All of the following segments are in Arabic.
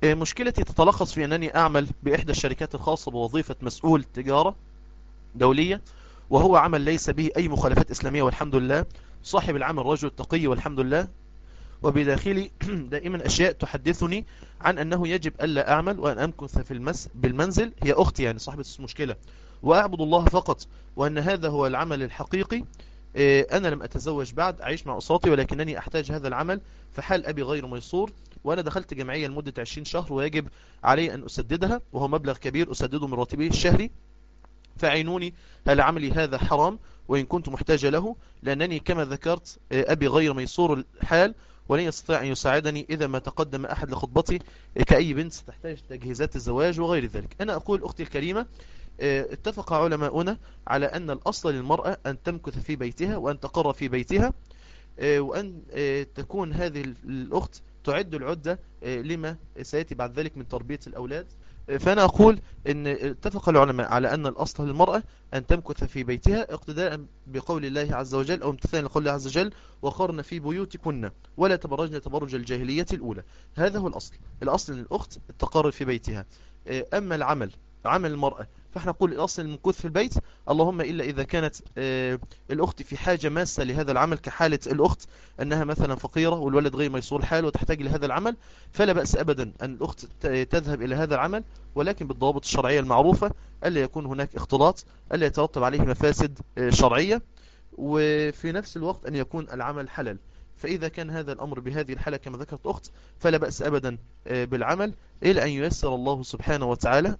مشكلتي تتلخص في أنني أعمل بإحدى الشركات الخاصة بوظيفة مسؤول تجارة دولية، وهو عمل ليس به أي مخالفات إسلامية والحمد لله. صاحب العمل رجل تقي والحمد لله، وبداخلي دائما أشياء تحدثني عن أنه يجب ألا أعمل وأن أمكث في بالمنزل، هي أختي يعني صاحبة المشكلة، وأعبد الله فقط، وأن هذا هو العمل الحقيقي. أنا لم أتزوج بعد، أعيش مع أسرتي، ولكنني أحتاج هذا العمل، فحال أبي غير ميسور، وأنا دخلت جمعية لمدة 20 شهر ويجب علي أن أسددها، وهو مبلغ كبير أسدده من راتبي الشهري. فعينوني، هل عملي هذا حرام؟ وإن كنت محتاج له، لأنني كما ذكرت أبي غير ميسور الحال، ولن يستطيع أن يساعدني إذا ما تقدم أحد لخطبتي، كأي بنت ستحتاج تجهيزات الزواج وغير ذلك. أنا أقول أختي الكريمة، اتفق علماؤنا على أن الأصل للمرأة أن تمكث في بيتها وأن تقر في بيتها، وأن تكون هذه الأخت تعد العدة لما سيأتي بعد ذلك من تربية الأولاد. فأنا أقول أن اتفق العلماء على أن الأصل للمرأة أن تمكث في بيتها، اقتداء بقول الله عز وجل أو امتثالا لقول الله عز وجل: وقرن في بيوتكن ولا تبرجن تبرج الجاهلية الأولى. هذا هو الأصل. الأصل للأخت التقرر في بيتها. أما عمل المرأة، فاحنا نقول الأصل المكوث في البيت، اللهم إلا إذا كانت الأخت في حاجة ماسة لهذا العمل، كحالة الأخت أنها مثلا فقيرة والولد غير ميسور الحال وتحتاج لهذا العمل، فلا بأس أبدا أن الأخت تذهب إلى هذا العمل، ولكن بالضوابط الشرعية المعروفة، ألا يكون هناك اختلاط، ألا يترتب عليه مفاسد شرعية، وفي نفس الوقت أن يكون العمل حلال. فإذا كان هذا الأمر بهذه الحالة كما ذكرت أخت، فلا بأس أبدا بالعمل، إلى أن ييسر الله سبحانه وتعالى،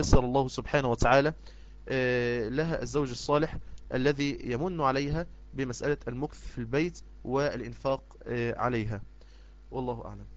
لها الزوج الصالح الذي يمن عليها بمسألة المكث في البيت والإنفاق عليها. والله أعلم.